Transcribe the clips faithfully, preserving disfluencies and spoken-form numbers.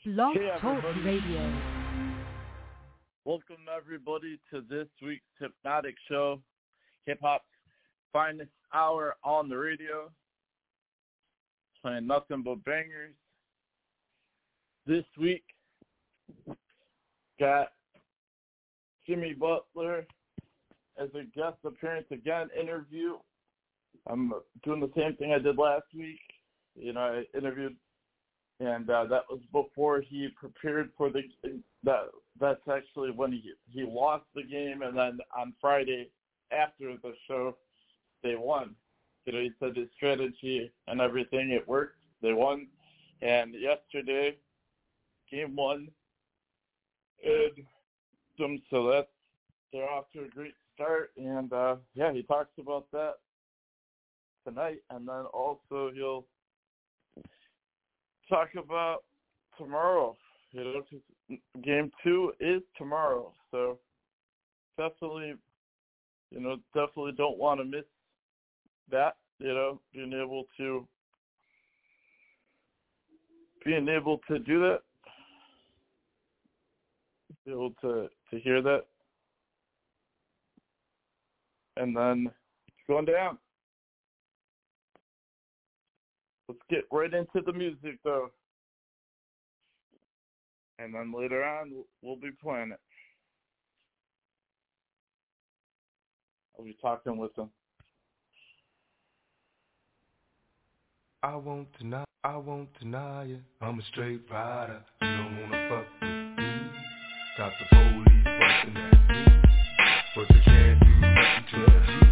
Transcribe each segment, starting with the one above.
Blog Talk Radio. Welcome everybody to this week's Hypnotic Show, hip hop's finest hour on the radio, playing nothing but bangers. This week, got Jimmy Butler as a guest appearance again, interview. I'm doing the same thing I did last week. You know, I interviewed, and uh, that was before he prepared for the. That that's actually when he he lost the game, and then on Friday after the show, they won. You know, he said his strategy and everything, it worked. They won, and yesterday, game one, and them so that's they're off to a great start, and uh, yeah, he talks about that tonight, and then also he'll talk about tomorrow. You know, 'cause game two is tomorrow, so definitely, you know, definitely don't want to miss that. You know, being able to being able to do that, be able to to hear that, and then it's going down. Let's get right into the music, though. And then later on, we'll be playing it. I'll be talking with them. I won't deny, I won't deny it. I'm a straight rider. You don't wanna fuck with me. Got the police busting at me, but they can't do nothing to me.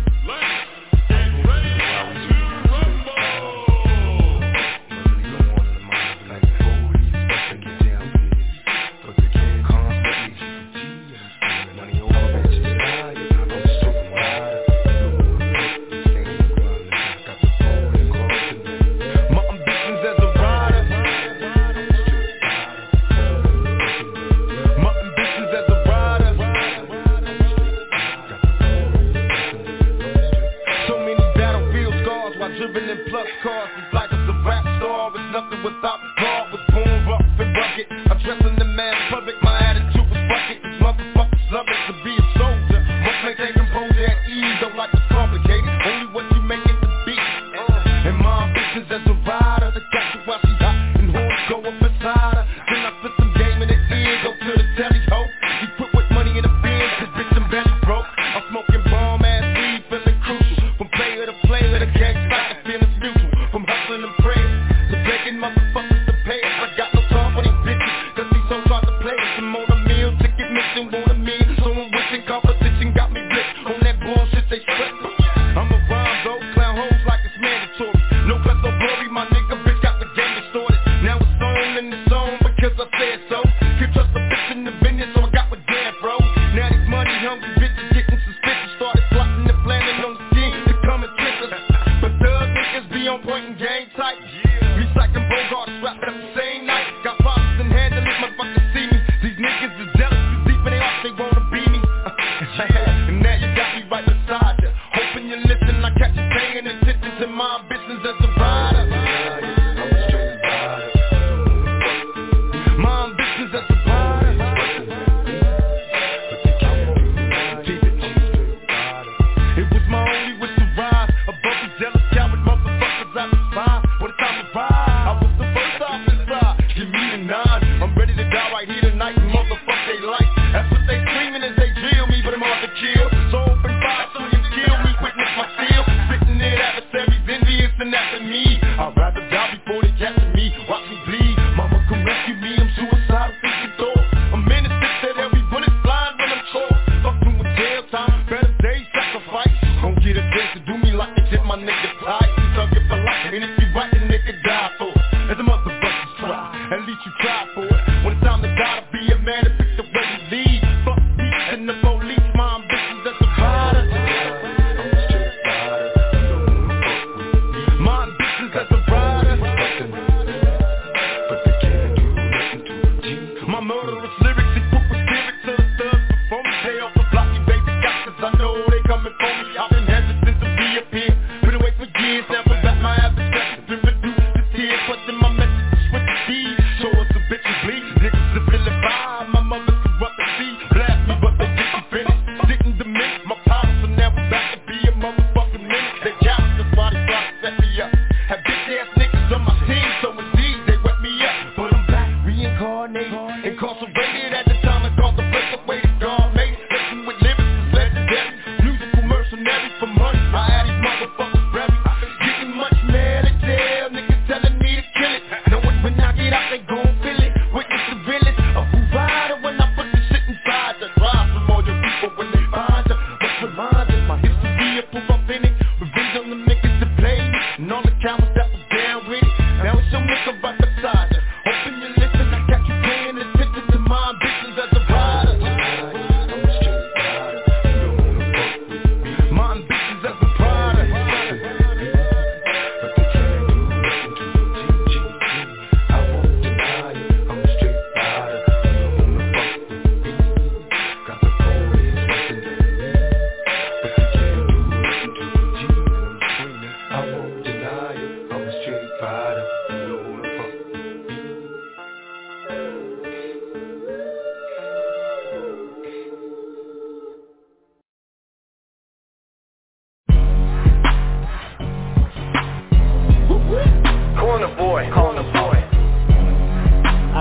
Been reduced to tears, but then my message is with the deed. Show us the bitches bleed.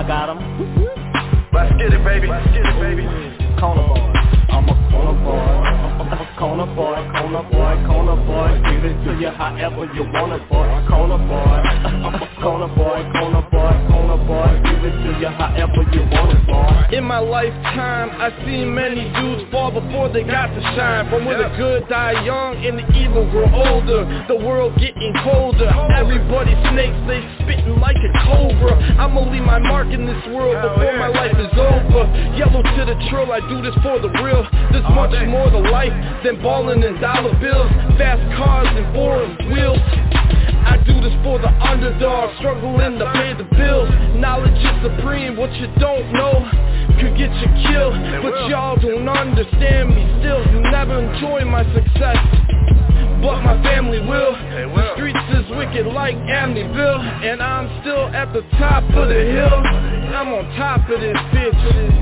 got him. Let's get it, baby. Let's get it, baby. Corner boy, I'm a corner boy. Corner boy, corner boy, corner boy. Give it to you however you want it, boy. Corner boy, corner boy, corner boy, corner boy. Give it to you however you want it, boy. In my lifetime, I seen many dudes fall before they got to shine. From where the good die young and the evil grow older. The world getting colder. Everybody snakes, they spitting like a cobra. I'ma leave my mark in this world before my life is over. Yellow to the trill, I do this for the real. There's much more to life than ballin' and dollar bills. Fast cars and foreign wheels. I do this for the underdog, struggling to pay the bills. Knowledge is supreme, what you don't know could get you killed. But y'all don't understand me still. You never enjoy my success, but my family will. The streets is wicked like Amityville, and I'm still at the top of the hill. I'm on top of this bitch.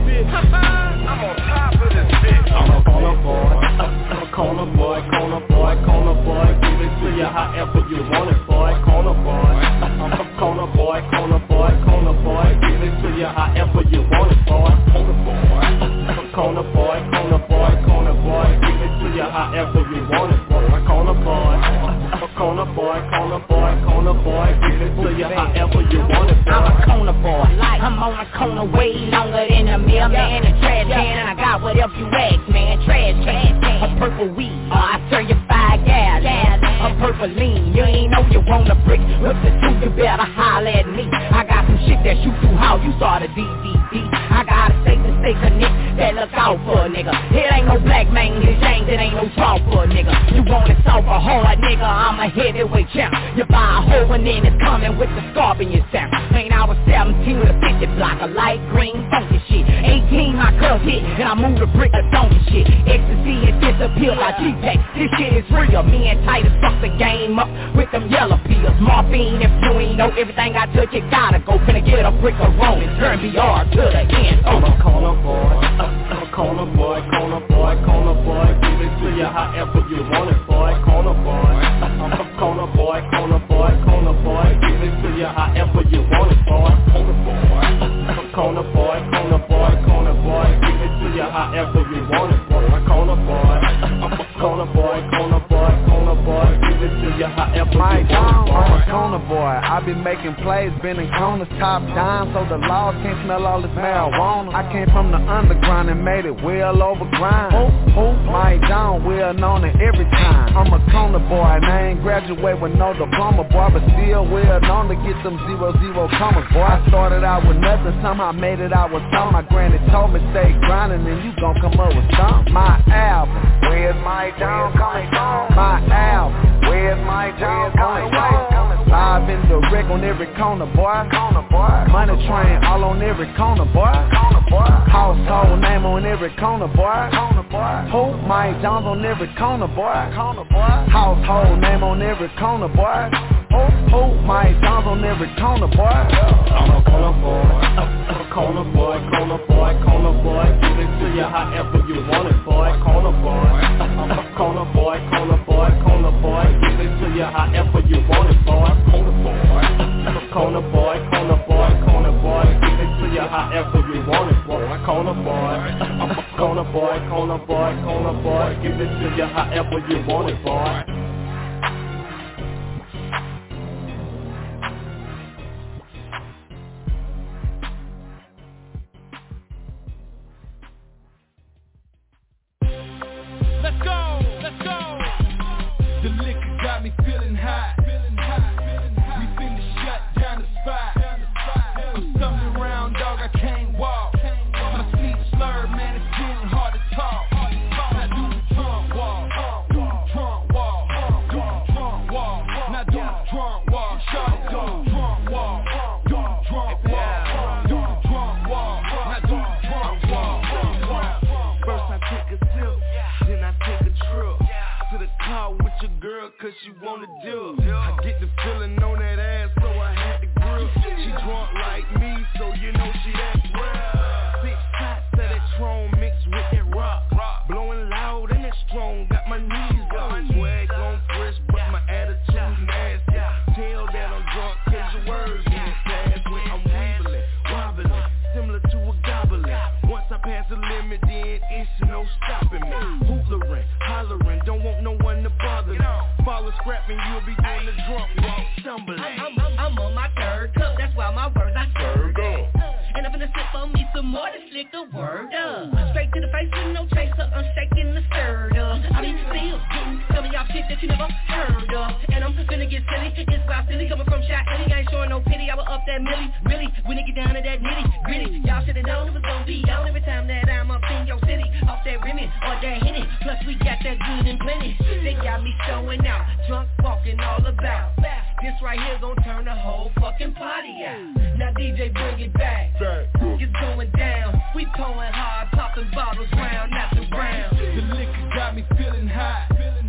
I'm on top of this bitch. I'm a corner boy, I'm a corner boy, corner boy, corner boy. Give it to you however you want it, boy. Corner boy, I'm a corner boy, corner boy, corner boy. Give it to you however you want it, boy. Corner boy, corner boy, corner boy, corner boy. Give it to you however you want it, boy. Corner boy, corner boy, corner boy, corner boy. Give it to you however you want it, boy. I'm a corner boy, I'm on the corner way longer than a mailman and trash can, and I got whatever you ask, man. Trash can, a purple weed, or I turn your five gas, a purple lean. You ain't know you want a brick, what to do? You better holler at me. I got some shit that shoot through how you saw the D V D. I got a state to stay connect that look out for a nigga. It ain't no black man, his James, it ain't no talk for a nigga. You want it soft or hard, nigga? I'm a heavyweight champ. You buy a hoe and then it's coming with the scarp in your sound. Ain't I was seventeen with a fifty block, a light green funky shit. eighteen my cuz hit, and I moved a brick of donkey shit. Ecstasy and disappear like G-Pack. This shit is real. Me and Titus fuck the game up with them yellow pills. Morphine, if you ain't know everything I touch, you gotta go. Finna get a brick of Rome and turn B R to the end. I'm a corner boy, I'm a corner boy, corner boy, corner boy. Give it to you however you want it, boy. Corner boy, I'm a corner boy, corner boy, corner boy. Give it to you however you want it, boy. Corner boy, corner boy, corner boy, corner boy. Give it to you however you want it, boy. Corner boy, corner boy, corner boy, corner boy. Give it to you however you want it, boy. I'm a corner boy. I been making plays, been in corners, top down, so the laws can't smell all this marijuana. I came from the underground and made it well over grind. Who, who, Mike John, well known in every time. I'm a corner boy, and I ain't graduate with no diploma, boy, but still well known to get them zero zero commas, boy. I started out with nothing, somehow made it out with something. My granny told me stay grinding, and you gon' come up with something. My album, where's Mike John coming from? My album, where's Mike John coming from? Live in the wreck on every corner, boy. Corner boy. Money train all on every corner, boy. Corner boy. Household name on every corner, boy. Corner boy. Who? Mike Jones on every corner, boy. Corner boy. Household name on every corner, boy. Who? Who? Mike Jones on every corner, boy. I'm a corner boy, I'm a corner boy, corner boy, corner boy. Give it to you however you want it, boy. Corner boy, I'm a corner boy, corner boy, corner boy. Give it to you however you want it, boy. Corner boy, corner boy, corner boy, corner boy. Give it to you however you want it, boy. Corner boy, I'm a corner boy, corner boy, corner boy. Give it to you however you want it, boy. Let's go, let's go. The liquor got me feeling hot. We finna shut down the spot. I'm stumbling around, dog, I can't walk. My speech slurred, man, it's getting hard to talk. Now do the drunk walk, do the drunk walk, do the drunk walk. Now do the drunk walk, shawty, do the drunk walk, do the drunk walk, do the drunk walk. Now do the drunk walk. First I take a sip, then I take a trip to the car with your girl cause she wanna do it. I get the feeling on that ass so I had to grip. She drunk like me so you know she that real. Six shots of that Tron mixed with that rock. Blowing loud and that strong, got my knees up. Swag on fresh but my attitude nasty. Tell that I'm drunk cause your words get past me. I'm weebling, wobbling, scrapping, you'll be doing the drunk walk, stumbling. I'm, I'm, I'm on my third cup, that's why my words I served up. And I'm finna sip on me some more to slick the word up. Straight to the face with no chaser, I'm shaking the stirred up. I be still getting some of y'all shit that you never heard of. And I'm finna get silly, it's wild silly coming from Shot Ellie. I ain't showing no pity, I will up that milli. Really, when it get down to that nitty gritty, y'all should've known it was gon' be on every time that I'm up in your city. Off that rimmin' or that hitting, plus we got that good and plenty. They got me showing out, drunk walking all about. This right here gon' turn the whole fucking party out. Now D J bring it back, it's going down. We pouring hard, popping bottles round after round. The liquor got me feeling high.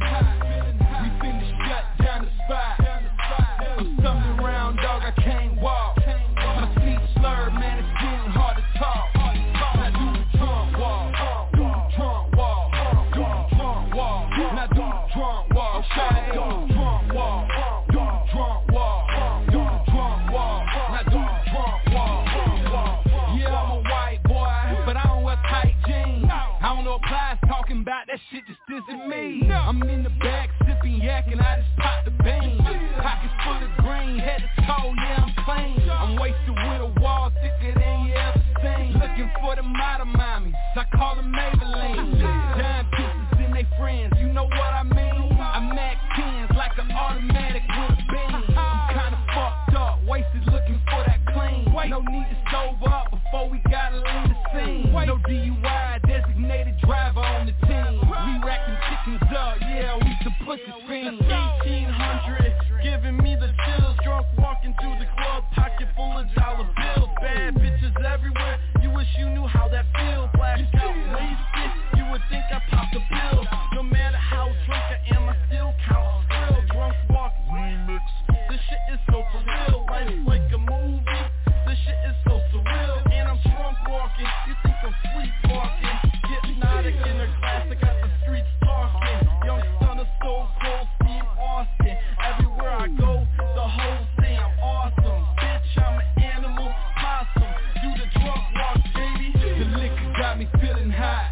We finna shut down the spot. I'm stumbling around, dog, I can't walk. My speech slurred, man, it's getting hard to talk. Now do the drunk walk, do the drunk walk, do the drunk walk. Now do the drunk walk, shout it, do the drunk walk, do the drunk walk, do the drunk walk. Now do the drunk walk. Yeah, I'm a white boy, but I don't wear tight jeans. I don't know if Plies talking about that shit just dissing me. I'm in the back sipping yak and I just popped the bean. Pockets full of green, head to toe, yeah, I'm clean. I'm wasted with a wall thicker than you ever seen. Looking for the model mommies, I call them Maybelline. Dime pieces and they friends, you know what I mean? I Mac tens like an automatic with a beam. I'm kinda fucked up, wasted looking for that clean. No need to sober up before we gotta leave the scene. No D U I, designated driver on the team. We racking chickens up, yeah, we some pussy fiends. eighteen hundred, giving me the chills. Drunk walking through the club, pocket full of dollar bills. Bad bitches everywhere, you wish you knew how that feels. Blacked out, wasted, you would think I popped a pill. No matter how drunk I am, I still count still. Drunk walk remix, this shit is so for real. Life's like a movie, this shit is so surreal. And I'm drunk walking, you think I'm sleepwalking. Hypnotic in the class, I got the streets talking. Young son of Soul Cold, Steve Austin. Everywhere I go, the whole thing, I'm awesome. Bitch, I'm an animal, possum. Do the drunk walk, baby. The liquor got me feeling high.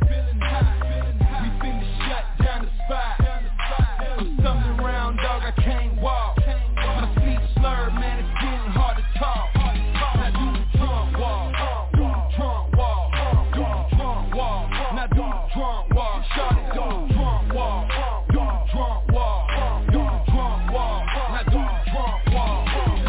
We finna shut down the spot. I'm stumbling around, dog, I can't walk. My speech slurred, man, it's getting hard to talk. Now do the drunk walk, do the drunk walk, do the drunk walk. Now do the drunk walk, shout it, do the drunk walk, do the drunk walk, do the drunk walk. Now do the drunk walk.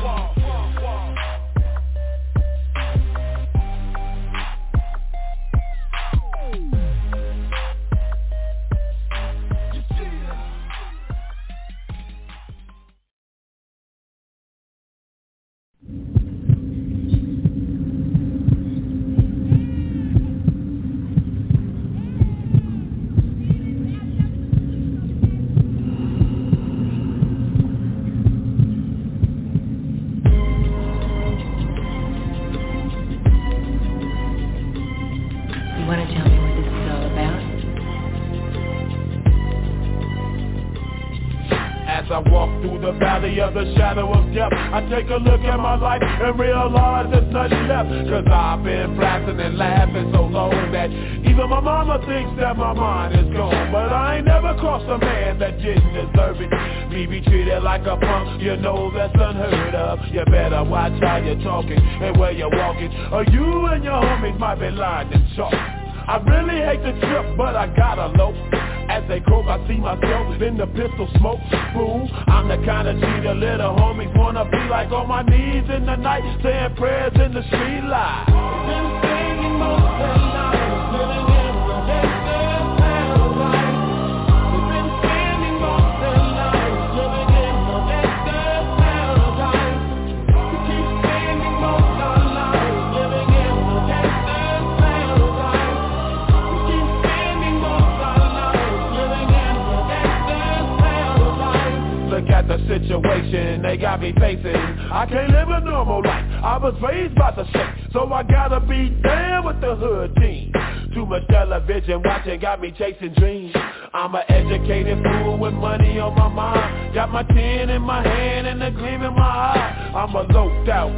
I walk through the valley of the shadow of death, I take a look at my life and realize there's nothing left. Cause I've been blasting and laughing so long that even my mama thinks that my mind is gone. But I ain't never crossed a man that didn't deserve it. Me be treated like a punk, you know that's unheard of. You better watch how you're talking and where you're walking, or you and your homies might be lying and chalk. I really hate the trip, but I gotta low. As they croak, I see myself in the pistol smoke. Fool, I'm the kind of G the little homies wanna be like, on my knees in the night, saying prayers in the street light. Been singing most of the night, living in the gangster paradise. We've been spending most of the night, living in the gangster paradise. We keep spending most of the night, living in the gangster paradise. We keep spending most of the night. Look at the situation they got me facing. I can't live a normal life, I was raised by the shake, so I gotta be down with the hood team. Too much television watching got me chasing dreams. I'm an educated fool with money on my mind. Got my tin in my hand and a gleam in my eye. I'm a low-out gangster,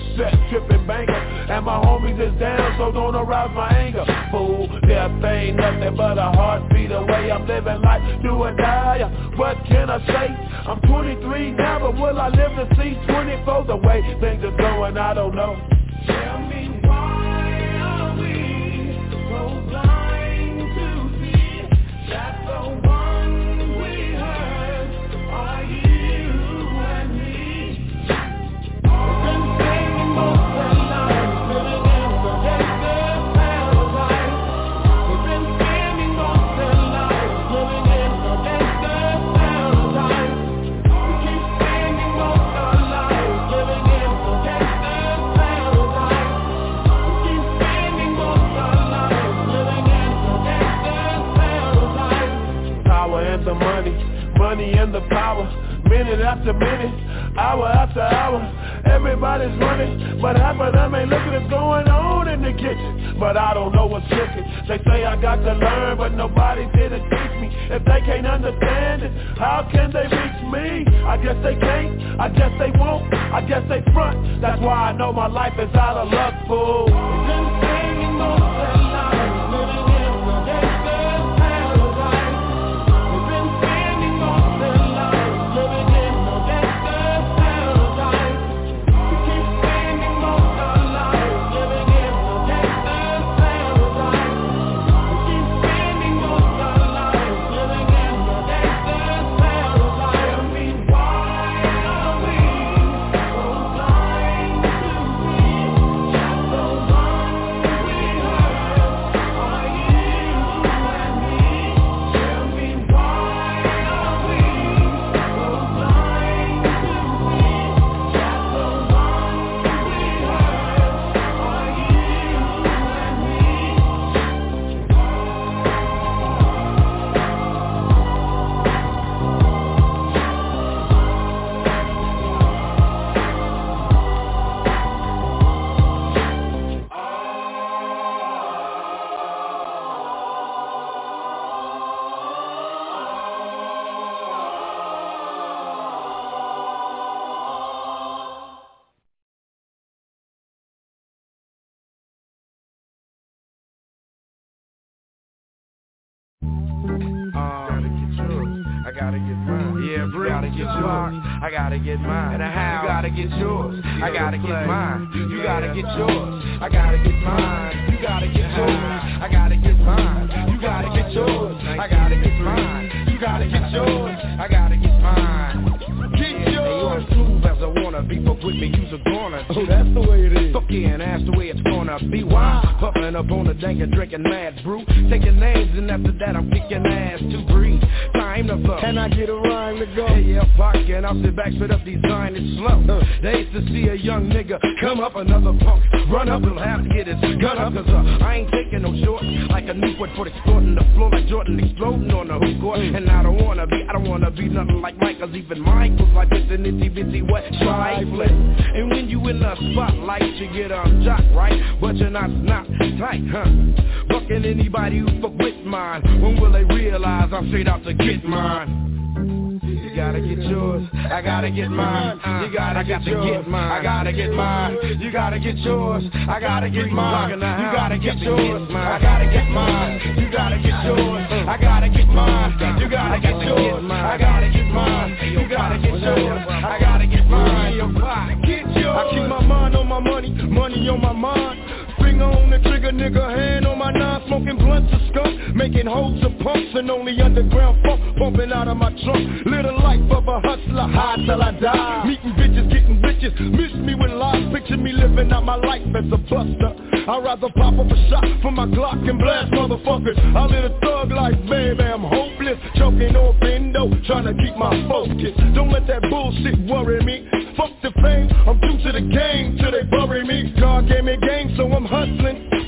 set, tripping banker. And my homies is down, so don't arouse my anger. Fool, death ain't nothing but a heartbeat away. I'm living life, do or die. What can I say? I'm twenty-three now, but will I live to see twenty-four? The way things are going, I don't know. Tell me why are we so blind to see that the one we hurt are you and me? We've been saving most of our lives, living in the desert paradise. We've been spending most of our lives, living in the desert paradise. We keep spending most of our lives, living in the desert paradise. We keep spending most of our lives, living in the desert paradise. Power and the money, money and the power. Minute after minute, hour after hour, everybody's running, but half of them ain't looking what's going on in the kitchen. But I don't know what's cooking. They say I got to learn, but nobody's here to teach me. If they can't understand it, how can they reach me? I guess they can't, I guess they won't, I guess they front. That's why I know my life is out of luck, fool. We've been singing most of our lives, living in the desert paradise. We've been spending most of our lives, living in the desert paradise. We keep spending most of our lives, living in the desert paradise. We keep spending most of our lives, living in the desert paradise. Tell me why are we so blind to see that the one we hurt are you and me? Tell me why are we so blind to see that the one we hurt are I gotta get mine. Yeah, bro. You gotta get yours. I gotta get mine. And a how? You gotta get yours. I gotta get mine. You gotta get yours. I gotta get mine. You gotta get yours. I gotta get mine. You gotta get yours. I gotta get mine. You gotta get yours. I gotta get mine. Get yours. Hey, smooth as I wanna be, fuck with me, use a corner. Oh, that's the way it is. Fuck yeah, and that's the way it's gonna be. Why? Puffin' up on the dank and drinking mad brew. Taking names and after that I'm kicking ass to breathe. Time to flow. Can I get a rhyme to go? Hey, yeah, pocket, I'll sit back, spit up, design it slow. Uh, they used to see a young nigga come up, another punk run up, he'll have to get his gun up. Cause uh, I ain't taking no short, like a Newport for exploding the floor, like Jordan exploding on the hoop court. And I don't wanna be, I don't wanna be nothing like Mike, cause even Michael's like this an itty bitty wet trifling. And when you in the spotlight, you get um jock, right? But you're not, not tight, huh? Bucking anybody who fuck with mine. When will they realize I'm straight out to get mine? You gotta get yours, I gotta get mine. You gotta get yours, I gotta get mine. You gotta get yours, I gotta get mine. You gotta get yours, I gotta get mine. You gotta get yours, I gotta get mine. You gotta get yours, I gotta get mine. You gotta get yours, I gotta get mine. Get yours. I keep my mind on my money, money on my mind. Finger on the trigger, nigga, hand on my nine, smoking blunts of skunk, making holes of pumps and only underground funk pumping out of my trunk. Little life of a hustler, high till I die. Meeting bitches, getting bitches, miss me with lies, picture me living out my life as a buster. I'd rather pop up a shot from my Glock and blast motherfuckers. I live a thug life, baby, I'm hopeless, choking on window, trying to keep my focus. Don't let that bullshit worry me. Fuck the fame, I'm due to the game till they bury me. God gave me game, so I'm hustling. Pour out some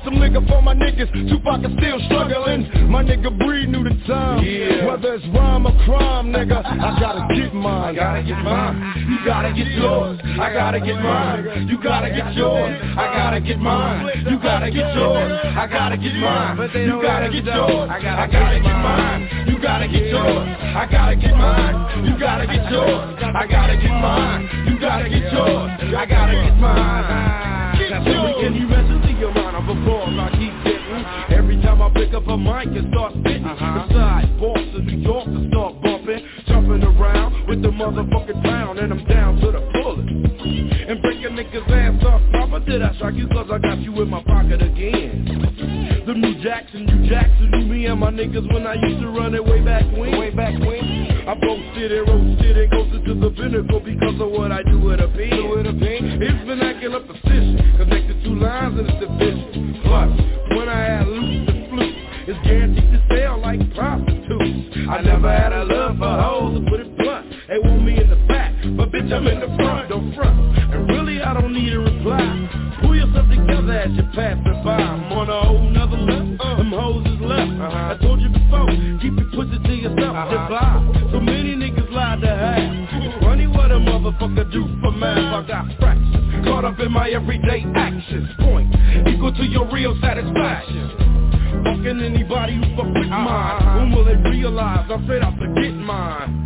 some nigga for my niggas. Tupac is still struggling. My nigga Breed knew the time. Yeah. Whether it's rhyme or crime, nigga, I gotta get mine. I gotta get mine. You gotta get yours. I gotta get mine. You gotta get yours. I gotta get mine. You gotta get yours. I gotta get mine. You gotta get yours. I gotta get mine. You gotta get yours. I gotta get mine. You gotta get yours. I gotta get mine. You gotta get yours. I gotta get mine. Now baby, can you mentally your mind of a ball I keep getting? Every time I pick up a mic and start spitting, uh-huh. The side boss of New York to start bumping, jumping around with the motherfucking pound, and I'm down to the fullest. And break a nigga's ass off proper. Did I shock you cause I got you in my pocket again? The New Jackson, New Jackson knew me and my niggas when I used to run it way back when. Way back when. I boasted and roasted and ghosted to the pinnacle because of what I do with a pen. It's vernacular precision, connected two lines in the division. Plus, when I had loose the flute, it's guaranteed to sell like prostitutes. I never had a love for hoes, to put it blunt. They want me in the back, but bitch I'm in the front, don't front. And really I don't need a reply. Pull yourself together as you pass it by. I'm on a whole nother level, uh, them hoes is left. uh-huh. I told you before, keep your pussy to yourself, uh-huh. Just lie. So many niggas lied to have. It's funny what a motherfucker do for math. I got fractions, caught up in my everyday actions. Point, equal to your real satisfaction. Fucking anybody who fuck with mine. When will they realize I'm straight out to get mine?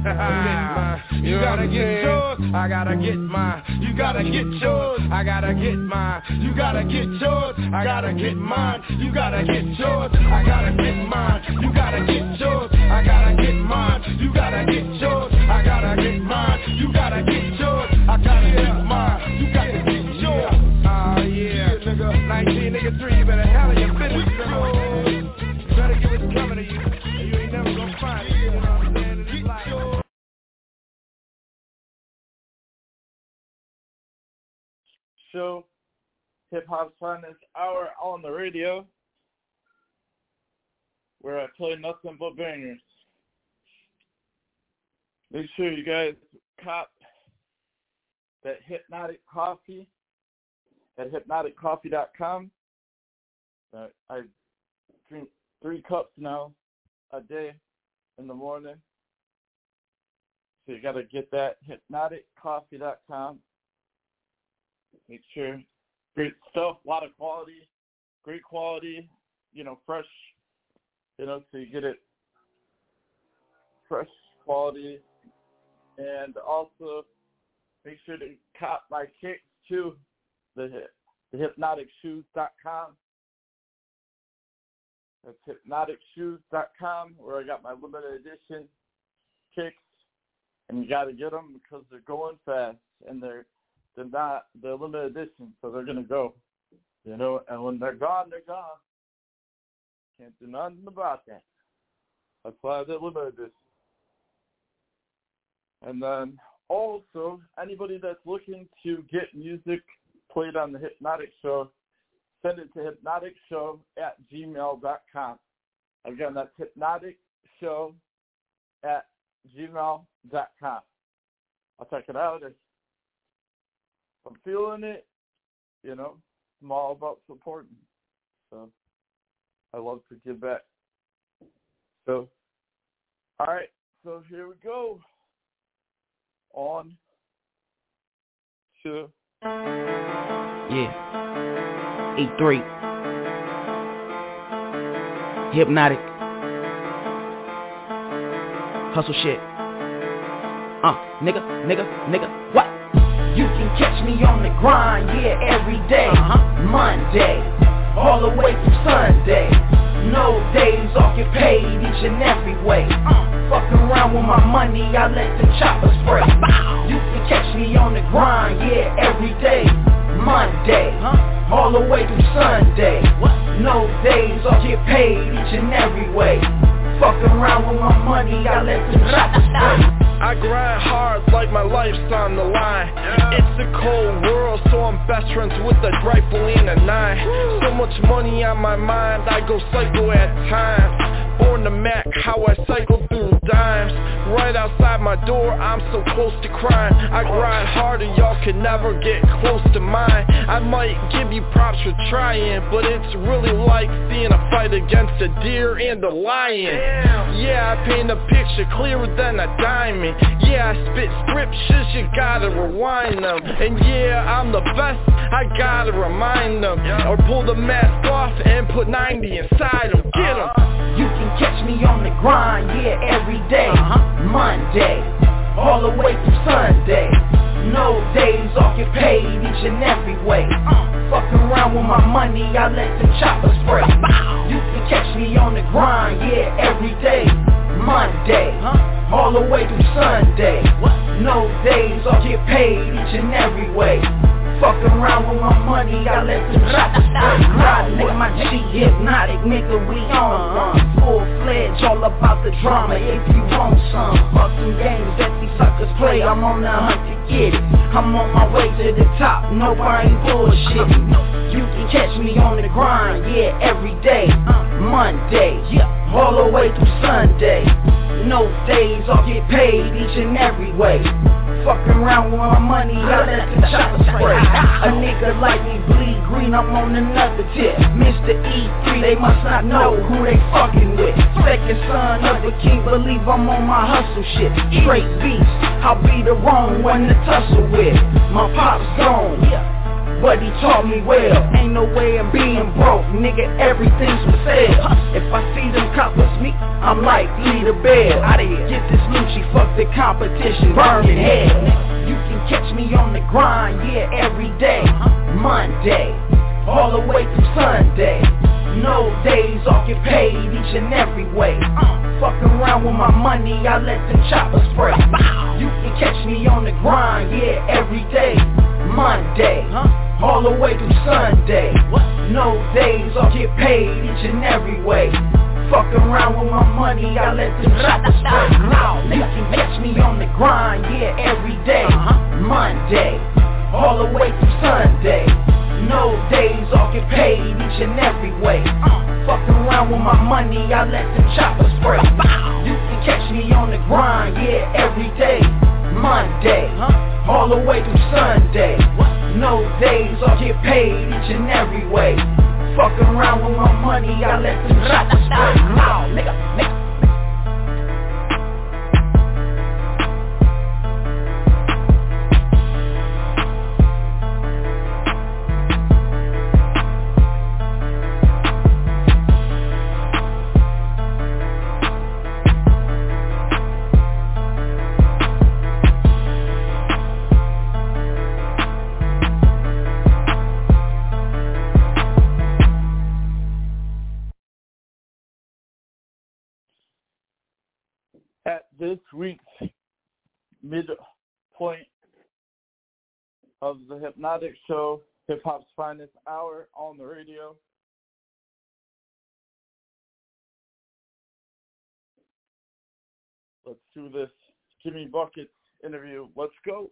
You gotta get yours, I gotta get mine. You gotta get yours, I gotta get mine. You gotta get yours, I gotta get mine. You gotta get yours, I gotta get mine. You gotta get yours, I gotta get mine. You gotta get yours, I gotta get mine. You gotta get yours, I gotta get mine. You gotta get yours. Ah yeah, nigga, nineteen nigga three, you better handle your business. You better give it coming to you, and you ain't never gonna find it. You know what I'm saying? It's like show, Hip Hop's Finest Hour on the radio, where I play nothing but bangers. Make sure you guys cop that Hypnotic Coffee at hypnotic coffee dot com. Uh, I drink three cups now a day in the morning. So you got to get that, hypnotic coffee dot com. Make sure, great stuff, a lot of quality, great quality, you know, fresh, you know, so you get it fresh quality. And also make sure to cop my kicks too, the, the hypnotic shoes dot com. That's hypnotic shoes dot com, where I got my limited edition kicks, and you got to get them because they're going fast, and they're they're not they're limited edition, so they're gonna go, you know. And when they're gone, they're gone. Can't do nothing about that. That's why they're limited edition. And then also, anybody that's looking to get music played on the Hypnotic Show, send it to hypnotic show at gmail dot com. Again, that's hypnotic show at gmail dot com. I'll check it out. If I'm feeling it, you know, I'm all about supporting. So I love to give back. So, all right. So here we go. On to... Yeah. E three. Hypnotic. Hustle shit. Uh, nigga, nigga, nigga, what? You can catch me on the grind, yeah, every day. Uh-huh. Monday, all the way through Sunday. No days off, get paid each and every way. Uh, fucking around with my money, I let the chopper spray. You can catch me on the grind, yeah, every day. Monday, huh? All the way through Sunday. What? No days off, get paid each and every way. Fucking around with my money, I let the chopper spray. I grind hard like my life's on the line. Yeah. It's a cold world, so I'm best friends with a rifle and a nine. So much money on my mind, I go psycho at times. born to Mac, how I cycle through dimes. Right outside my door, I'm so close to crime. I grind harder, y'all can never get close to mine. I might give you props for trying, but it's really like seeing a fight against a deer and a lion. Yeah, I paint a picture clearer than a diamond. Yeah, I spit scriptures, you gotta rewind them. And yeah, I'm the best, I gotta remind them. Or pull the mask off and put ninety inside them. Get them. You can catch me on the grind, yeah, every day. Monday, all the way through Sunday. No days off, get paid each and every way. Fucking around with my money, I let them choppers spray. You can catch me on the grind, yeah, every day. Monday, all the way through Sunday. No days off, get paid each and every way. Fucking around with my money, I let them choppers spray. Riding with my G, hypnotic nigga, we on one. Full-fledged, all about the drama if you want some. Fucking games that these suckers play, I'm on the hunt to get it. I'm on my way to the top, no I ain't bullshitting. You can catch me on the grind, yeah, every day. Monday, all the way through Sunday. No days off, get paid each and every way. Fucking around with my money, I let them choppers spray. A nigga like me bleed green, I'm on another tip. Mister E three, they must not know who they fucking with. Second son of the king, believe I'm on my hustle shit. Straight beast, I'll be the wrong one to tussle with. My pop's gone, but he taught me well. Ain't no way I'm being broke, nigga, everything's for sale. If I see them coppers meet, I'm likely to bail. Get this Lucci, fuck the competition, burn in hell. You can catch me on the grind, yeah, every day. Monday, all the way through Sunday. No days off, get paid each and every way. Fucking around with my money, I let them choppers spray. You can catch me on the grind, yeah, every day. Monday, all the way through Sunday. No days off, get paid each and every way. Fucking around with my money, I let them choppers spray. You can catch me on the grind, yeah, every day. Monday, all the way through Sunday. No days off, get paid each and every way. Fucking around with my money, I let them choppers spray. You can catch me on the grind, yeah, every day. Monday, all the way through Sunday. No days off, get paid each and every way. Fucking around with my money, I let them choppers spray. Nigga, nigga. At this week's midpoint of the Hypnotic Show, Hip Hop's Finest Hour on the radio. Let's do this Jimmy Buckets interview. Let's go.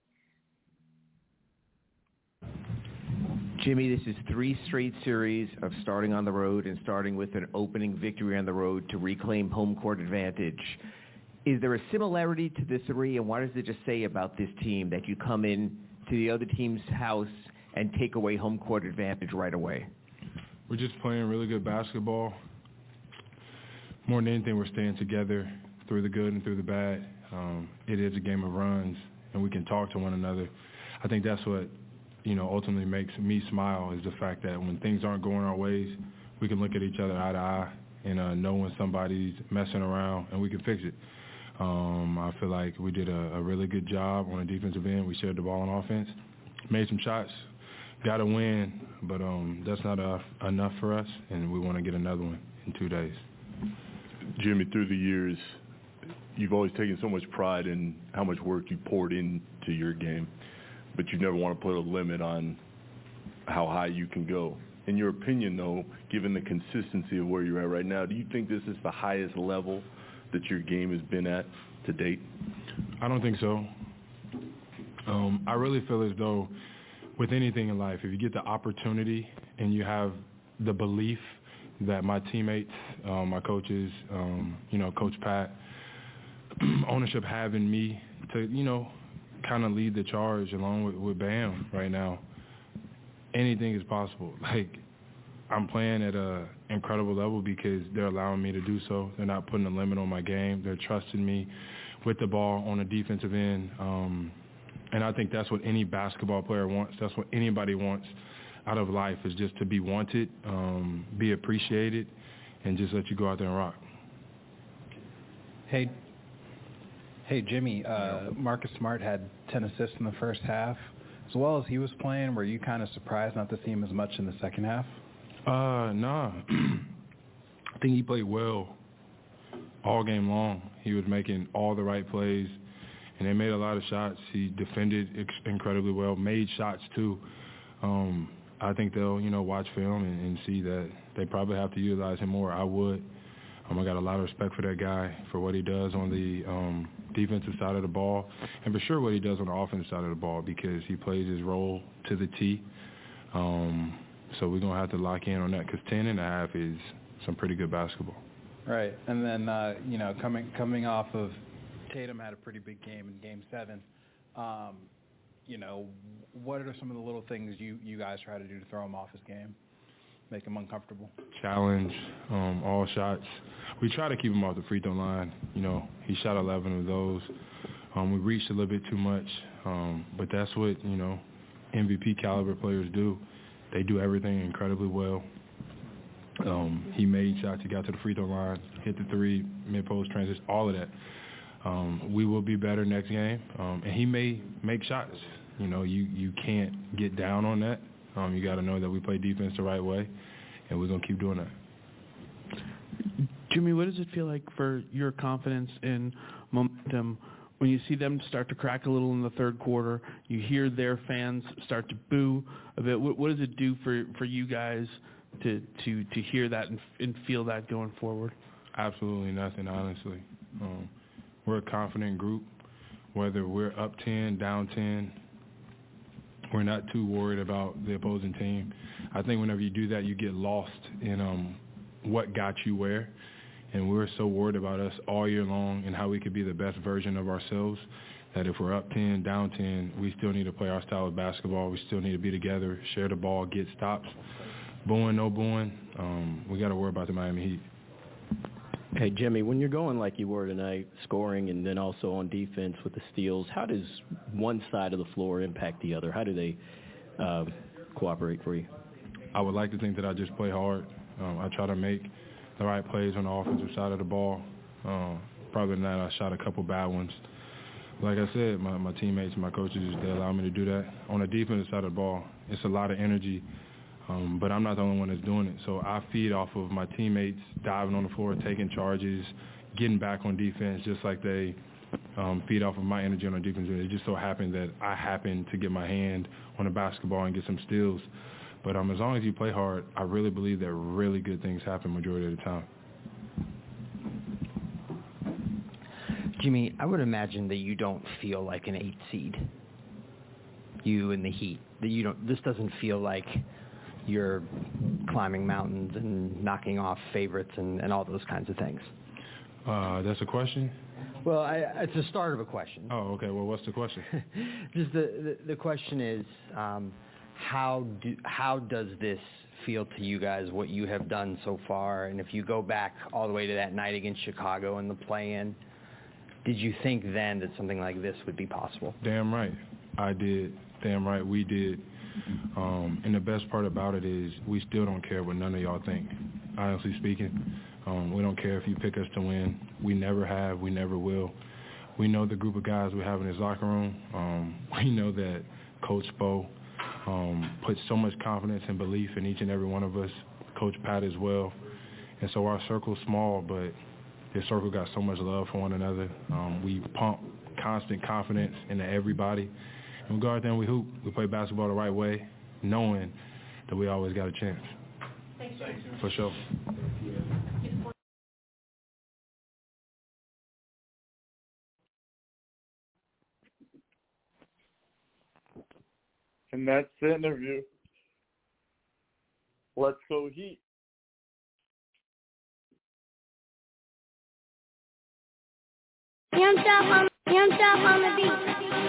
Jimmy, this is three straight series of starting on the road and starting with an opening victory on the road to reclaim home court advantage. Is there a similarity to the three, and what does it just say about this team that you come in to the other team's house and take away home court advantage right away? We're just playing really good basketball. More than anything, we're staying together through the good and through the bad. Um, it is a game of runs, and we can talk to one another. I think that's what, you know, ultimately makes me smile is the fact that when things aren't going our ways, we can look at each other eye to eye and uh, know when somebody's messing around, and we can fix it. Um, I feel like we did a, a really good job on the defensive end. We shared the ball on offense, made some shots, got a win, but um, that's not uh, enough for us, and we want to get another one in two days. Jimmy, through the years, you've always taken so much pride in how much work you poured into your game, but you never want to put a limit on how high you can go. In your opinion, though, given the consistency of where you're at right now, do you think this is the highest level that your game has been at to date? I don't think so. Um, I really feel as though with anything in life, if you get the opportunity and you have the belief that my teammates, um, my coaches, um, you know, Coach Pat, ownership having me to, you know, kind of lead the charge along with, with Bam right now. Anything is possible. Like, I'm playing at an incredible level because they're allowing me to do so. They're not putting a limit on my game. They're trusting me with the ball on the defensive end. Um, and I think that's what any basketball player wants. That's what anybody wants out of life, is just to be wanted, um, be appreciated, and just let you go out there and rock. Hey, hey, Jimmy, uh, Marcus Smart had ten assists in the first half. As well as he was playing, were you kind of surprised not to see him as much in the second half? Uh, nah. I think he played well all game long. He was making all the right plays, and they made a lot of shots. He defended ex- incredibly well, made shots too. Um, I think they'll, you know, watch film and, and see that they probably have to utilize him more. I would. Um, I got a lot of respect for that guy, for what he does on the um, defensive side of the ball, and for sure what he does on the offensive side of the ball, because he plays his role to the T. Um, so we're going to have to lock in on that, because ten and a half is some pretty good basketball. Right. And then, uh, you know, coming coming off of Tatum had a pretty big game in Game seven. Um, you know, what are some of the little things you, you guys try to do to throw him off his game, make him uncomfortable? Challenge, um, all shots. We try to keep him off the free throw line. You know, he shot eleven of those. Um, we reached a little bit too much, um, but that's what, you know, M V P caliber players do. They do everything incredibly well. Um, he made shots. He got to the free throw line, hit the three, mid-post transition, all of that. Um, we will be better next game, um, and he may make shots. You know, you, you can't get down on that. Um, you got to know that we play defense the right way, and we're going to keep doing that. Jimmy, what does it feel like for your confidence in momentum when you see them start to crack a little in the third quarter? You hear their fans start to boo a bit. What, what does it do for, for you guys to, to, to hear that and, and feel that going forward? Absolutely nothing, honestly. Um, we're a confident group. Whether we're up ten, down ten, we're not too worried about the opposing team. I think whenever you do that, you get lost in um, what got you where. And we're so worried about us all year long and how we could be the best version of ourselves that if we're up ten, down ten, we still need to play our style of basketball. We still need to be together, share the ball, get stops. Booing, no booing, um, we got to worry about the Miami Heat. Hey, Jimmy, when you're going like you were tonight, scoring and then also on defense with the steals, how does one side of the floor impact the other? How do they uh, cooperate for you? I would like to think that I just play hard. Um, I try to make the right plays on the offensive side of the ball. Uh, probably not. I shot a couple bad ones. Like I said, my, my teammates and my coaches, they allow me to do that. On the defensive side of the ball, it's a lot of energy. Um, but I'm not the only one that's doing it. So I feed off of my teammates diving on the floor, taking charges, getting back on defense, just like they um, feed off of my energy on the defense. It just so happened that I happened to get my hand on the basketball and get some steals. But um, as long as you play hard, I really believe that really good things happen majority of the time. Jimmy, I would imagine that you don't feel like an eight seed. You and the Heat. That you don't. This doesn't feel like you're climbing mountains and knocking off favorites and, and all those kinds of things. Uh, that's a question? Well, I, it's the start of a question. Oh, okay. Well, what's the question? Just the, the, the question is, um, how do how does this feel to you guys, what you have done so far? And if you go back all the way to that night against Chicago in the play-in, did you think then that something like this would be possible? Damn right. I did. Damn right we did. Um, and the best part about it is we still don't care what none of y'all think, honestly speaking. Um, we don't care if you pick us to win. We never have. We never will. We know the group of guys we have in his locker room. Um, we know that Coach Spo um, puts so much confidence and belief in each and every one of us, Coach Pat as well. And so our circle's small, but this circle got so much love for one another. Um, we pump constant confidence into everybody. And we go out there and we hoop. We play basketball the right way, knowing that we always got a chance. Thanks. For sure. And that's the interview. Let's go Heat. Young Chop on, Young Chop on the beat.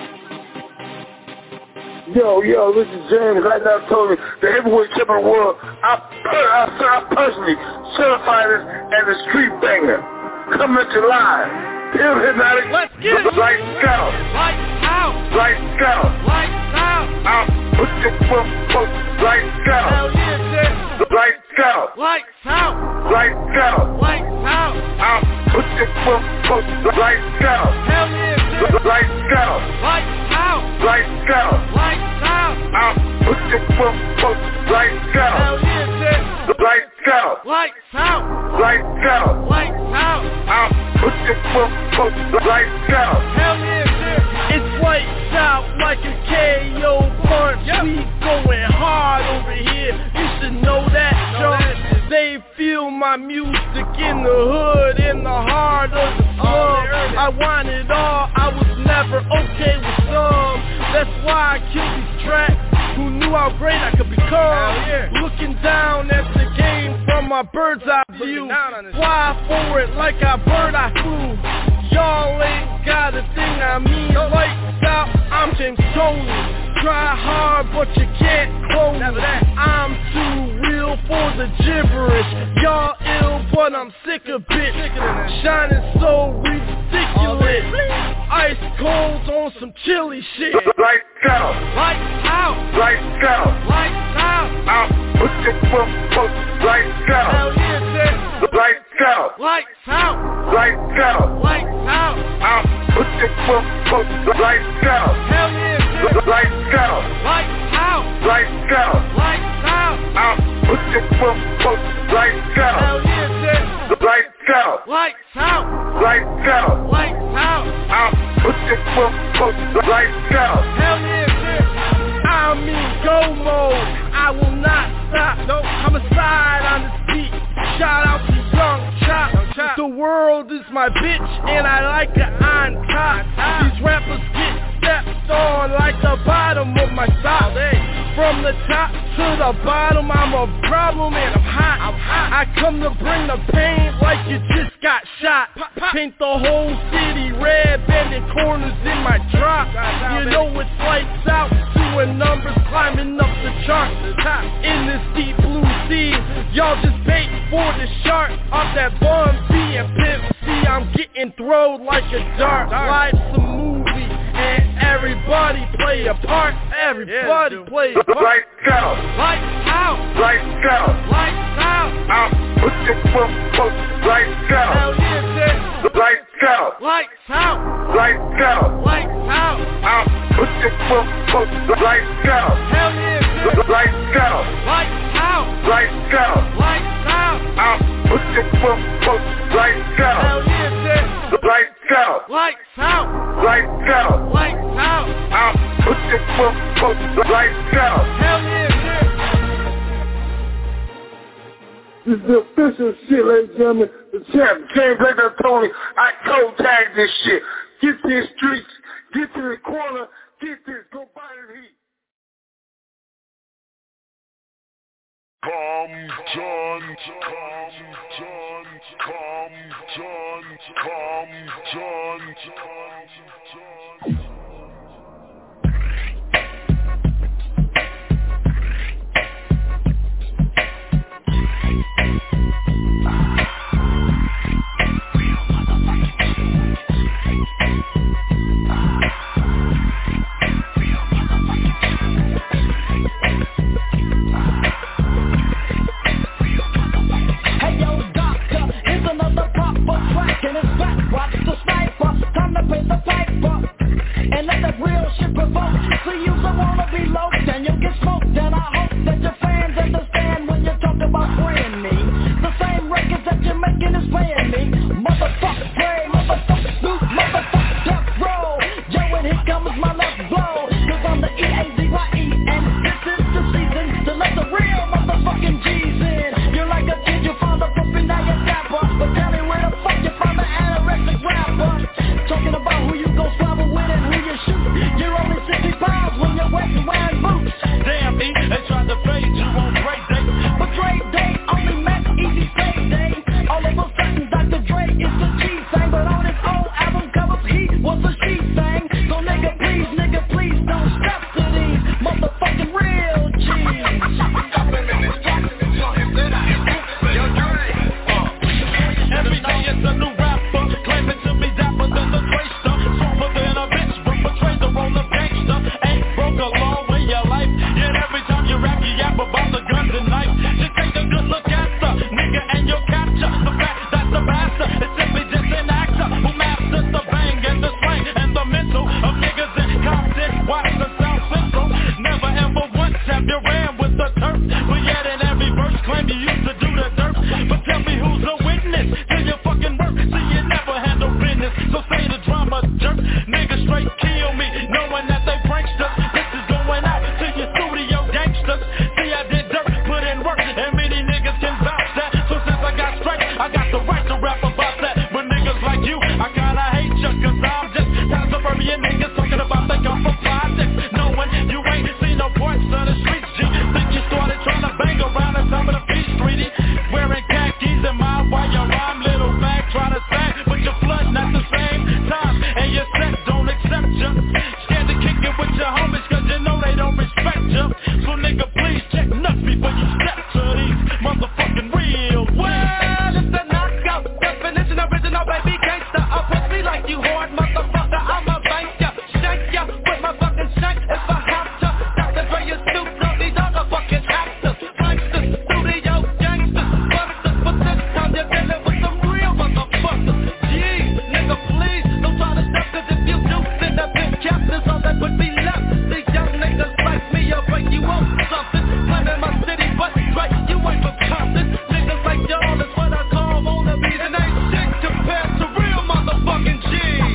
Yo, yo, this is James. Right now, told me the heavyweight champion of the world. I, I, I personally certify this as a street banger. Coming at you live. Pure Hypnotic. Let's get it. Lights out. Lights out. Lights out. Lights out. I'll put your foot, foot. Lights out. Hell yeah, shit. Lights out. Lights out. Lights out. Lights out. I'll put your foot, foot. Lights out. Hell yeah, shit. Lights out. Lights out. Lights out. Lights out. I'll put your foot, foot. Lights out. Hell yeah, shit. Lights out. Lights out. Lights out. Lights out. I'll put your foot, foot. Lights out. Hell yeah, shit. It's lights out like a K O punch. Yep. We going hard over here. You should know that, Joe. They feel my music in the hood, in the heart of the slum. I want it all. I was never okay with some. That's why I killed these tracks. Who knew how great I could become? Yeah. Looking down at the game from my bird's eye view. Fly forward like a bird I flew. Y'all ain't got a thing I mean. Lights out, I'm James Tony. Try hard but you can't clone me. I'm too real for the gibberish. Y'all ill but I'm sick of it. Shining so ridiculous. Ice cold on some chilly shit. Lights out. Lights out. Lights out. Lights out. I'll put your foot, foot. Lights out. Hell yeah, shit. Lights out. Lights out. Lights out. Lights out. I'll put your foot, foot. Lights out. Hell yeah, shit. Lights out. Lights out. Lights out. Lights out. I'll put your foot, foot. Lights out. Hell yeah, shit. Lights out. Lights out. Lights out. Lights out. I'll put your foot, foot. Lights out. Hell yeah, shit. I'm in go mode. I will not stop. No, I'm a side on this beat. Shout out to Young Chop. Young Chop. The world is my bitch, and I like it on top. These rappers get stepped on like the bottom of my sock. From the top to the bottom, I'm a problem and I'm hot. I'm hot. I come to bring the pain like you just got shot. Pop, pop. Paint the whole city red, bending corners in my drop. You know it's lights out, doing numbers climbing up the charts. In this deep blue sea, y'all just bait for the shark. Off that Bun B and Pimp C, I'm getting thrown like a dart. Life's a movie and everybody play a part. Everybody yeah, play a part. Lights out. Lights out. Lights out. Lights out. I'll put your foot, foot. Lights out. Hell yeah, shit. Lights out. Lights out. Lights out. Lights out. I'll put your foot, foot. Lights out. Hell yeah, shit. Lights out. Lights out. Lights out. Lights out. I'll put your foot, foot. Lights out. Hell yeah, shit. Lights out. Lights out. Lights out. Lights out. I'll put your foot, foot. Lights out. Hell yeah, shit. This is the official shit, ladies and gentlemen. The champ, James Black Tony. I cold tag this shit. Get to the streets. Get to the corner. Get this. Go buy the heat. Come, John, come, John, come, John, come, John, John, John. wearing khakis and my while your rhyme little fag try to sing, but your flood not the same time, and your set don't accept ya. Scared to kick it with your homies cause you know they don't respect ya. So nigga please check nuts before you step to these motherfucking real well, it's a knockout, definition original baby gangsta. I'll push me like you hard motherfucker, I'ma bank ya, shank ya with my fucking shank if I have to. Doctor Dre is Snoop Dogg, these other fucking actors, pranksters, studio gangsters, busters, but this time you're dealing with some real motherfuckers. Gee, nigga please, don't try to step cause if you do, then that big cap is all that would be left. These young niggas like me, I'll break you off something. I'm in my city, but right, you ain't from Compton. Niggas like y'all is what I call wannabes, and ain't shit compared to real motherfucking G's.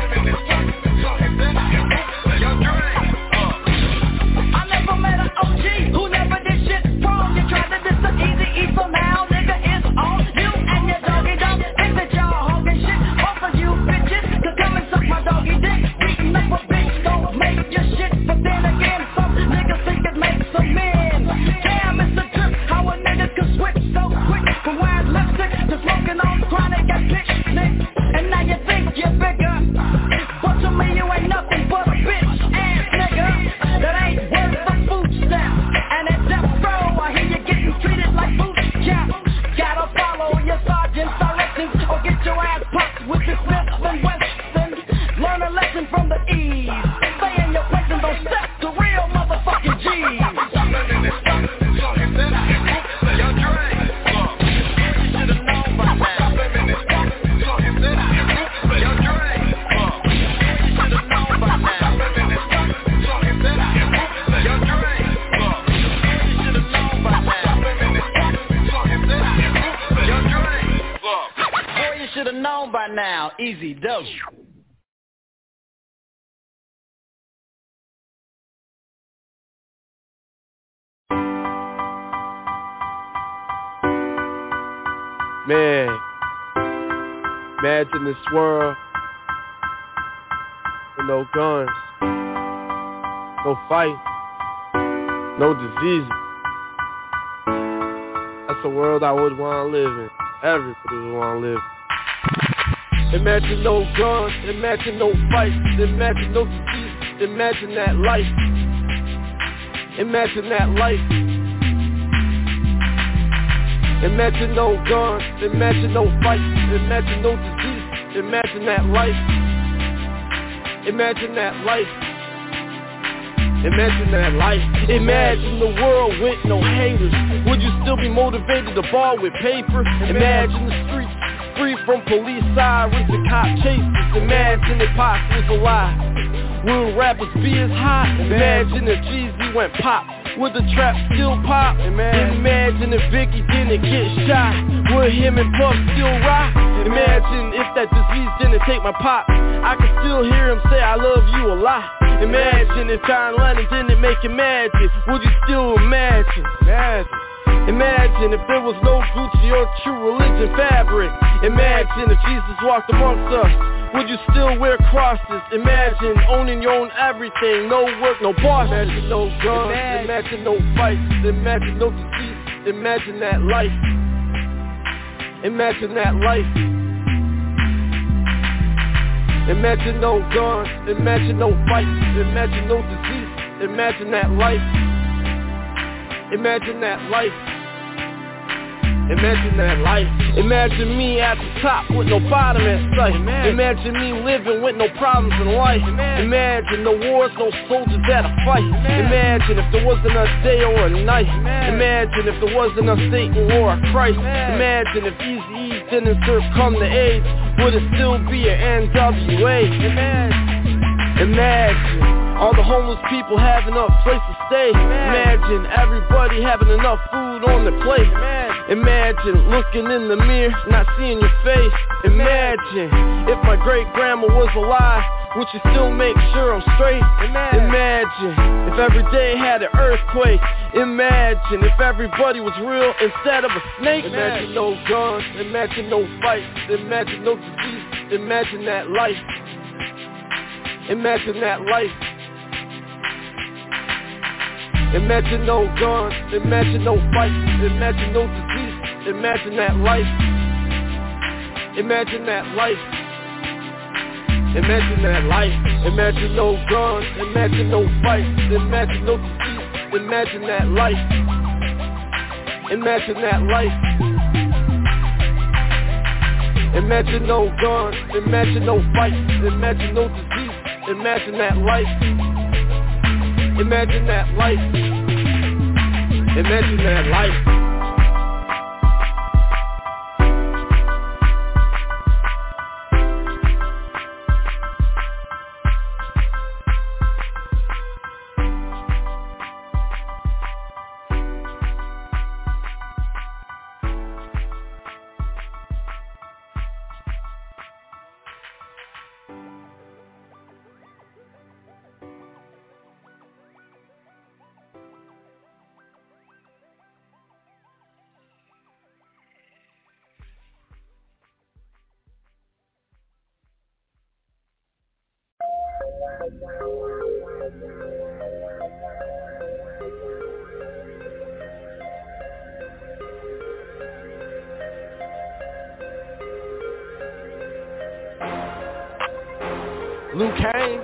I never met an O G who never did shit wrong. You tried to diss the easy E, so now nigga it's on you and your doggy dog. Think that y'all hogging shit off of you bitches, cause come and suck my doggy dick. Beating up a bitch don't make your shit, but then again some niggas think it makes a man. Damn, it's a trip how a nigga can switch so quick from wide lipstick to smoking on chronic and bitch stick. And now you think you're bigger, but to me you ain't nothing but a bitch ass nigga that ain't worth the food stamp. And at death row I hear you getting treated like boot camp. Gotta follow your sergeant's directions or get your ass popped with your Smith and Wesson. Learn a lesson from the E's. Stay in your place and don't step to real motherfucking G's. Should've known by now, easy dose. Man, imagine this world with no guns, no fight, no disease. That's a world I would want to live in. Everybody would want to live in. Imagine no guns, imagine no fights, imagine no disease, imagine that life. Imagine that life. Imagine no guns, imagine no fights, imagine no disease, imagine that life. Imagine that life. Imagine that life. Imagine the world with no haters. Would you still be motivated to ball with paper? Imagine the streets free from police sirens and cop chases. Imagine if Pac was alive, will rappers be as hot? Imagine if Jeezy went pop, would the trap still pop? Imagine if Biggie didn't get shot, would him and Puff still rock? Imagine if that disease didn't take my pop, I could still hear him say I love you a lot. Imagine if John Lennon didn't make it magic, would you still imagine? Imagine. Imagine if there was no Gucci or True Religion fabric. Imagine if Jesus walked amongst us, would you still wear crosses? Imagine owning your own everything, no work, no boss. Imagine no guns, imagine, imagine no fights, imagine no disease, imagine that life. Imagine that life. Imagine no guns, imagine no fights, imagine no disease, imagine that life. Imagine that life. Imagine that life. Imagine me at the top with no bottom in sight. Imagine me living with no problems in life. Imagine no wars, no soldiers at a fight. Imagine if there wasn't a day or a night. Imagine if there wasn't a Satan or a Christ. Imagine if Eazy-E didn't succumb to AIDS, would it still be an N W A? Imagine. Imagine all the homeless people have enough place to stay. Imagine everybody having enough food on their plate. Imagine looking in the mirror, not seeing your face. Imagine if my great grandma was alive, would you still make sure I'm straight? Imagine if every day had an earthquake. Imagine if everybody was real instead of a snake. Imagine no guns, imagine no fights, imagine no disease, imagine that life. Imagine that life. Imagine no guns, imagine no fights, imagine no disease, Imagine that life. Imagine that life. Imagine that life. Imagine no guns. Imagine no fights. Imagine no disease. Imagine that life. Imagine that life. Imagine no guns. Imagine no fights. Imagine no disease. Imagine that life. Imagine that life. Imagine that life. Luke Kane.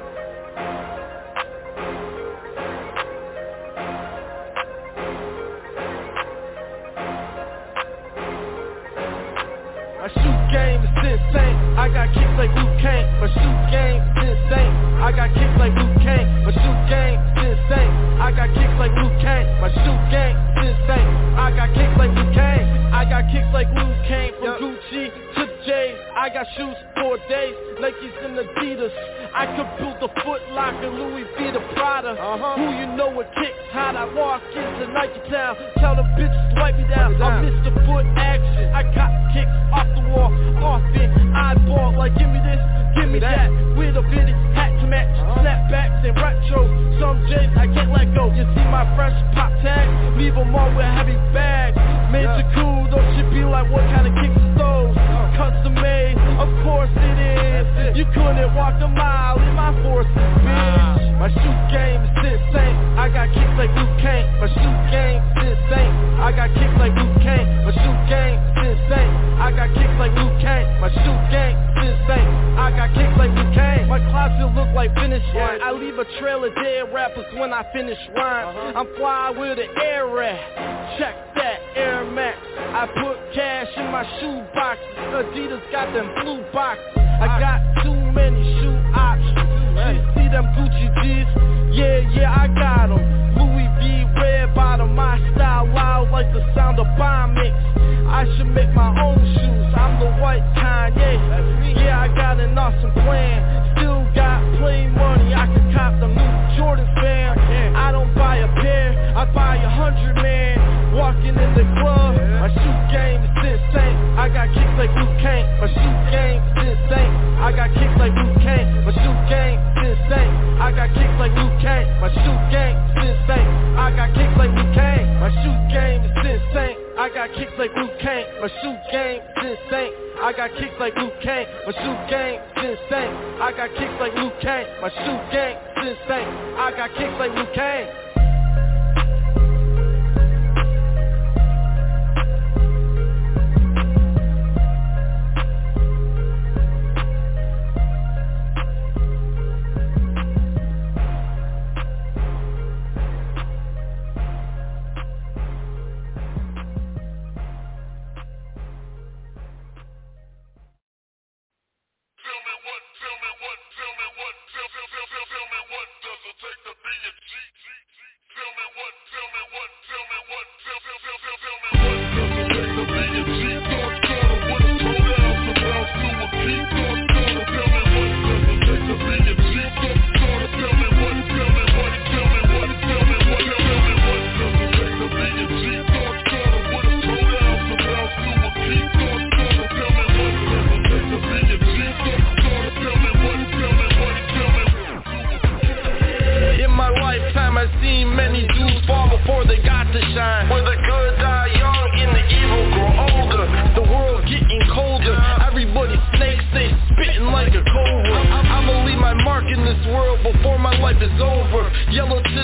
My shoot game is insane. I got kicks like Luke Kane. My shoot game is insane. I got kicks like Luke Kane. My shoot game is insane. I got kicks like Luke Kane. My shoot game is insane. I got kicks like Luke Kane. I got kicks like Luke Kane. From Gucci to the J's. I got shoes for days. Nikes and Adidas. I could build a Foot Locker, Louis V the Prada. Uh-huh. Who you know what kicks? How'd I walk into Nike Town? Tell them bitches wipe me down. I missed the foot action. I got kicks off the wall, off it. Eyeball like give me this, give me that. With a bitty hat to match, snapbacks and retro. Some J's I can't let go. You see my fresh pop tag? Leave them all with heavy bags. Major cool, those should be like what kind of kicks are those? Custom made, of course it is. You couldn't walk a mile in my forces, bitch. My shoot game is insane. I got kicks like Luke Kane. My shoot game is insane. I got kicks like Luke Kane. My shoot game is insane. I got kicks like Luke Kane. My shoot game is insane. I got kicks like Luke Kane. My closet look like finish line. I leave a trail of dead rappers when I finish rhymes. I'm fly with an air rack. Check that Air Max. I put cash in my shoe boxes. Adidas got them blue boxes. I got too many shoe options. You see them Gucci G's? Yeah, yeah, I got them. Louis V red bottom. My style loud like the sound of bomb mix. I should make my own shoes. I'm the white Kanye. Yeah, I got an awesome plan. Still got play money. I can cop the new Jordan fam. I don't buy a pair. I buy a hundred, man. Walking in the club. My shoot game is insane. I got kicks like Luke Kane. My shoot game is insane. I got kicks like Luke Kane. My shoot game is insane. I got kicks like Luke Kane. My shoot game is insane. I got kicks like Luke Kane. My shoot game is insane. I got kicks like Luke Kane. My shoot game is insane. I got kicks like Luke Kane. My shoot game is insane. I got kicks like Luke Kane. My shoot game is insane. I got kicks like Luke Kane.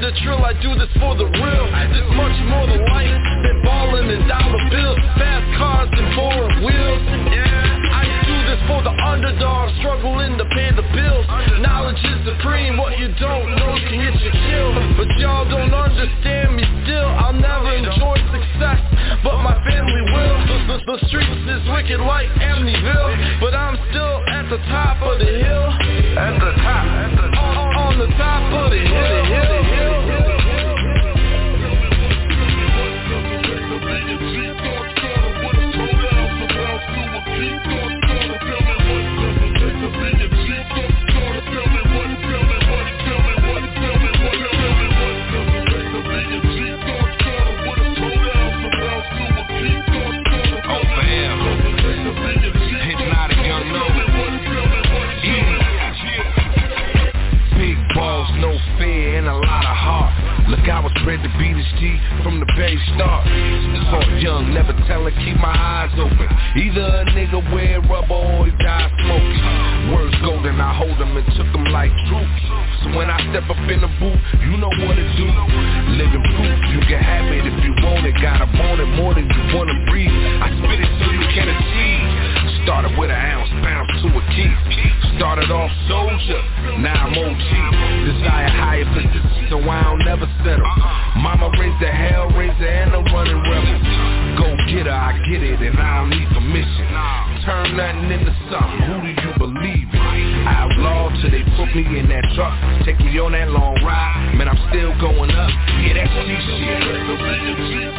This much more than life than ballin' and dollar bills. Fast car they start. Talk young, never tellin', keep my eyes open. Either a nigga wear rubber or he die smoking. Words golden, I hold them and took them like troops. So when I step up in the booth, you know what to do. Living proof, you can have it if you want it. Gotta want it more than you wanna breathe. I spit it so you can achieve. Started with an ounce, bounce to a key. Started off soldier, now I'm O G. Desire higher positions, so I don't never settle. Mama raised the hell raiser and a running rebel. Go get her, I get it, and I don't need permission. Turn nothing into something, who do you believe in? Outlaw till they put me in that truck. Take me on that long ride, man, I'm still going up. Yeah, that's G shit.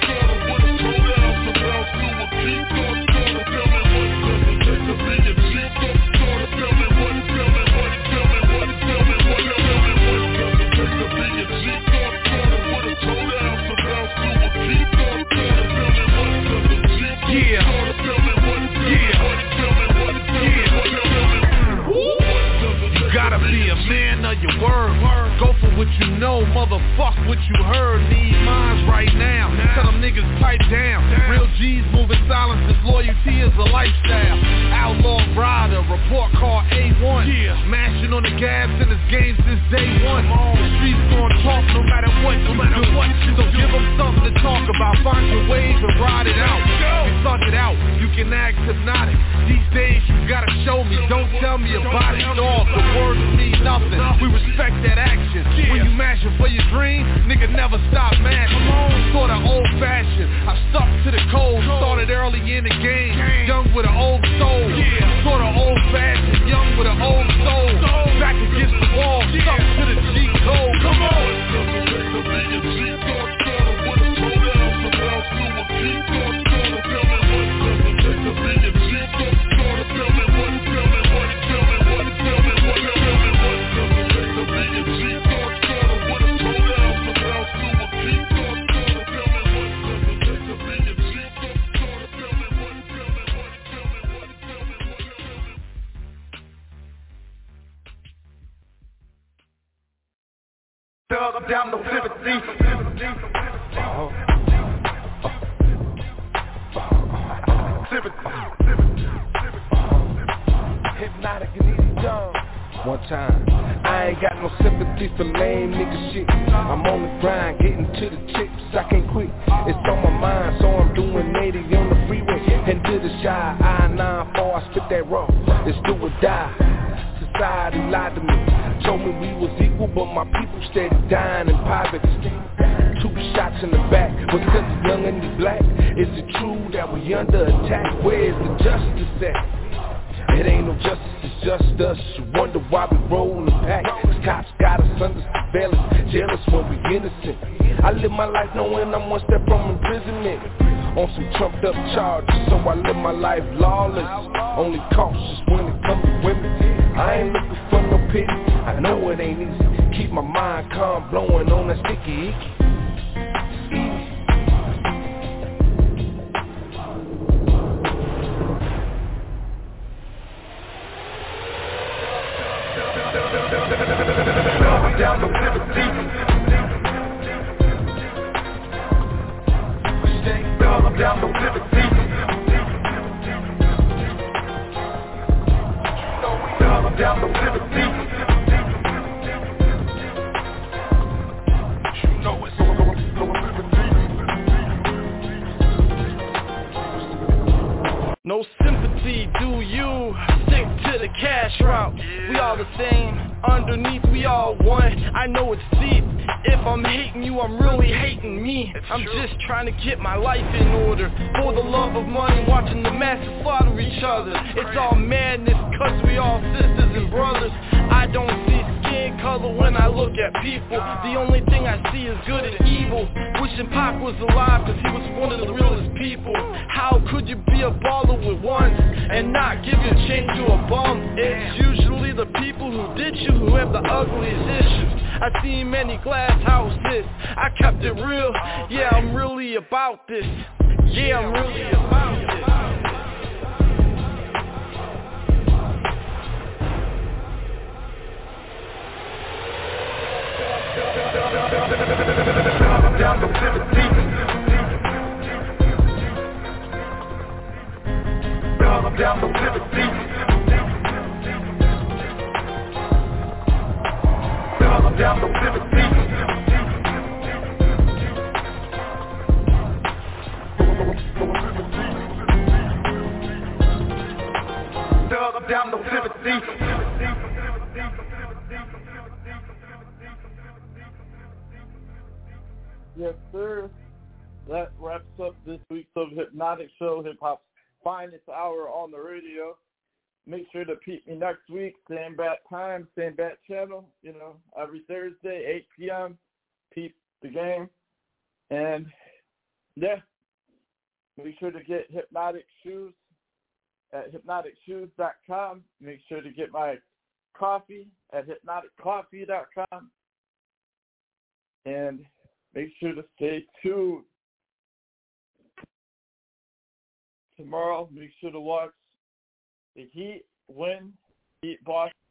Gotta be a man of your word. Go for what you know, motherfuck what you heard. Need minds right now. Tell them niggas pipe down. Real G's moving silence, this loyalty is a lifestyle. Outlaw rider, report card A one. Mashing on the gas in this game since day one. The streets gon' talk no matter what, no matter what. So give them something to talk about. Find your wave and ride it out. You suck it out, you can act hypnotic. These days you gotta show me, don't tell me about it. Dog, the words mean nothing, we respect that action. When you mashing for your dream, nigga never stop mashing. Sorta old fashioned, I stuck to the code. Started early in the game, young with an old soul. Sorta old fashioned, young with an old soul. Back against the wall, stuck to the G code. Come on. Thug, I'm down no sympathy. Oh. Sympathy. Hypnotic and easy done. One time, I ain't got no sympathy for lame nigga shit. I'm on the grind, getting to the chips, I can't quit. It's on my mind, so I'm doing eighty on the freeway. And to the shy, I nine four, I spit that raw. It's do or die. Society lied to me, told me we was equal, but my people steady dying in poverty. Two shots in the back, was sent the young and the black. Is it true that we under attack? Where's the justice at? It ain't no justice, it's just us. You wonder why we roll the pack. Cause cops got us under surveillance, jealous when we innocent. I live my life knowing I'm one step from imprisonment. On some trumped up charges, so I live my life lawless. Only cautious when it comes to women. I ain't looking for no pity, I know it ain't easy. Keep my mind calm, blowing on that sticky icky. Down no sympathy. I'm down no sympathy. I'm down no sympathy. You know it's no sympathy. No sympathy, do you? Stick to the cash route. We all the same. Underneath we all one. I know it's deep. If I'm hating you, I'm really hating me. I'm just trying to get my life in order. For the love of money, watching the masses slaughter each other. It's all madness, cause we all sisters and brothers. I don't see skin color when I look at people. The only thing I see is good and evil. Wishing Pac was alive cause he was one of the realest people. How could you be a baller with ones and not give your chain to a bum? It's usually the people who did you who have the ugliest issues. I seen many glass houses, I kept it real. Yeah, I'm really about this. Yeah, I'm really about this. Down no sympathy. up down the sympathy. Fill up down the sympathy. Fill up down the sympathy. Yes, sir. That wraps up this week's of Hypnotic Show, Hip Hop's finest hour on the radio. Make sure to peep me next week, same bat time, same bat channel, you know, every Thursday, eight p.m. Peep the game. And, yeah, make sure to get Hypnotic Shoes at hypnotic shoes dot com. Make sure to get my coffee at hypnotic coffee dot com. And make sure to stay tuned. Tomorrow, make sure to watch the Heat win, beat Boston